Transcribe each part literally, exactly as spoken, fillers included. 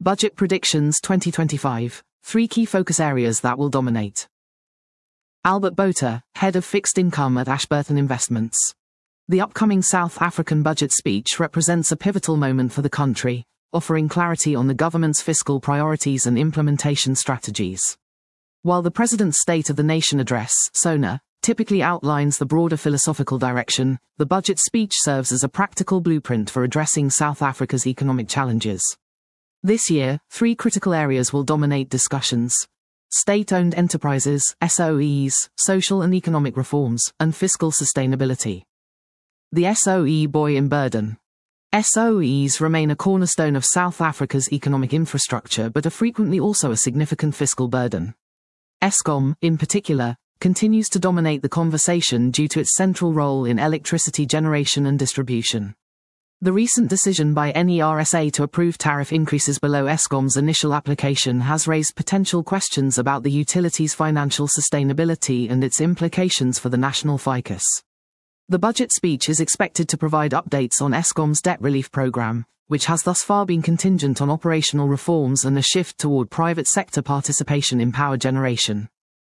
Budget Predictions twenty twenty-five. Three key focus areas that will dominate. Albert Botha, Head of Fixed Income at Ashburton Investments. The upcoming South African budget speech represents a pivotal moment for the country, offering clarity on the government's fiscal priorities and implementation strategies. While the President's State of the Nation address, SONA, typically outlines the broader philosophical direction, the budget speech serves as a practical blueprint for addressing South Africa's economic challenges. This year, three critical areas will dominate discussions: state-owned enterprises, S O Es, social and economic reforms, and fiscal sustainability. The S O E boy in burden. S O Es remain a cornerstone of South Africa's economic infrastructure but are frequently also a significant fiscal burden. Eskom, in particular, continues to dominate the conversation due to its central role in electricity generation and distribution. The recent decision by N E R S A to approve tariff increases below Eskom's initial application has raised potential questions about the utility's financial sustainability and its implications for the national ficus. The budget speech is expected to provide updates on Eskom's debt relief program, which has thus far been contingent on operational reforms and a shift toward private sector participation in power generation.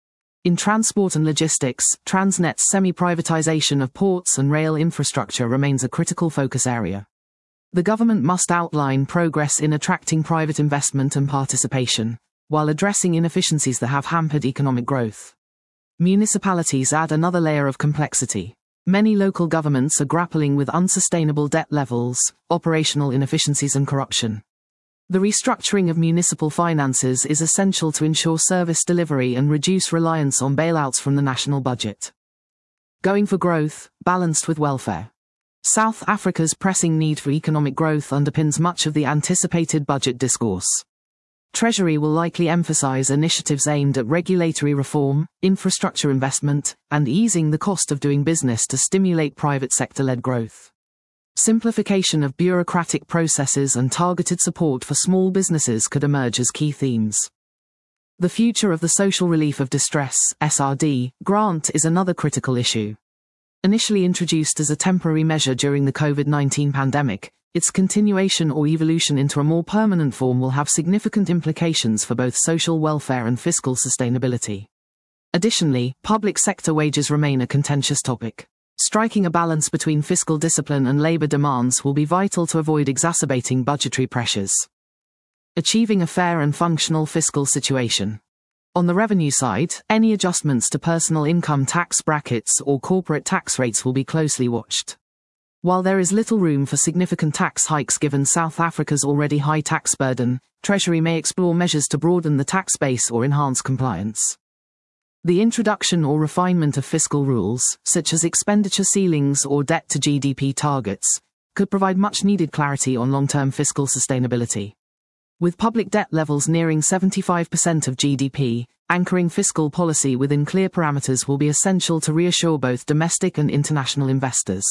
In transport and logistics, Transnet's semi-privatization of ports and rail infrastructure remains a critical focus area. The government must outline progress in attracting private investment and participation, while addressing inefficiencies that have hampered economic growth. Municipalities add another layer of complexity. Many local governments are grappling with unsustainable debt levels, operational inefficiencies and corruption. The restructuring of municipal finances is essential to ensure service delivery and reduce reliance on bailouts from the national budget. Going for growth, balanced with welfare. South Africa's pressing need for economic growth underpins much of the anticipated budget discourse. Treasury will likely emphasize initiatives aimed at regulatory reform, infrastructure investment, and easing the cost of doing business to stimulate private sector-led growth. Simplification of bureaucratic processes and targeted support for small businesses could emerge as key themes. The future of the Social Relief of Distress (S R D) grant is another critical issue. Initially introduced as a temporary measure during the COVID nineteen pandemic, its continuation or evolution into a more permanent form will have significant implications for both social welfare and fiscal sustainability. Additionally, public sector wages remain a contentious topic. Striking a balance between fiscal discipline and labor demands will be vital to avoid exacerbating budgetary pressures. Achieving a fair and functional fiscal situation. On the revenue side, any adjustments to personal income tax brackets or corporate tax rates will be closely watched. While there is little room for significant tax hikes given South Africa's already high tax burden, Treasury may explore measures to broaden the tax base or enhance compliance. The introduction or refinement of fiscal rules, such as expenditure ceilings or debt to G D P targets, could provide much-needed clarity on long-term fiscal sustainability. With public debt levels nearing seventy-five percent of G D P, anchoring fiscal policy within clear parameters will be essential to reassure both domestic and international investors.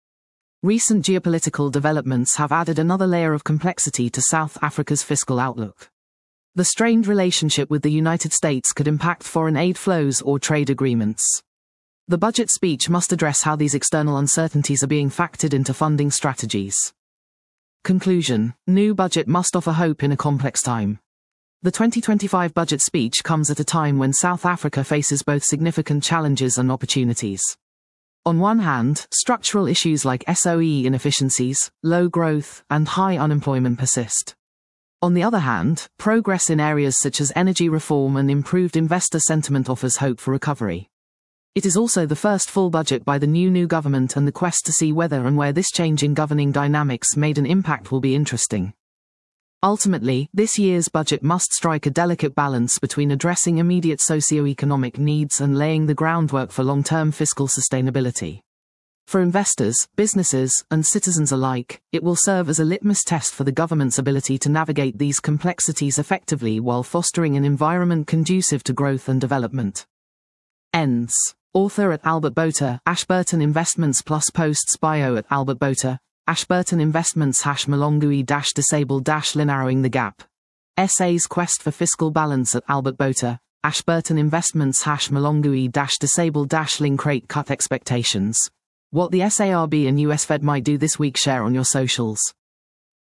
Recent geopolitical developments have added another layer of complexity to South Africa's fiscal outlook. The strained relationship with the United States could impact foreign aid flows or trade agreements. The budget speech must address how these external uncertainties are being factored into funding strategies. Conclusion: new budget must offer hope in a complex time. The twenty twenty-five budget speech comes at a time when South Africa faces both significant challenges and opportunities. On one hand, structural issues like S O E inefficiencies, low growth, and high unemployment persist. On the other hand, progress in areas such as energy reform and improved investor sentiment offers hope for recovery. It is also the first full budget by the new new government, and the quest to see whether and where this change in governing dynamics made an impact will be interesting. Ultimately, this year's budget must strike a delicate balance between addressing immediate socio-economic needs and laying the groundwork for long-term fiscal sustainability. For investors, businesses, and citizens alike, it will serve as a litmus test for the government's ability to navigate these complexities effectively while fostering an environment conducive to growth and development. Ends. Author at Albert Botha, Ashburton Investments plus posts bio at Albert Botha, Ashburton Investments hash Malongui dash disabled dash narrowing the gap. Essays Quest for Fiscal Balance at Albert Botha, Ashburton Investments hash Malongui dash disabled dash link rate cut expectations. What the S A R B and U S Fed might do this week. Share on your socials.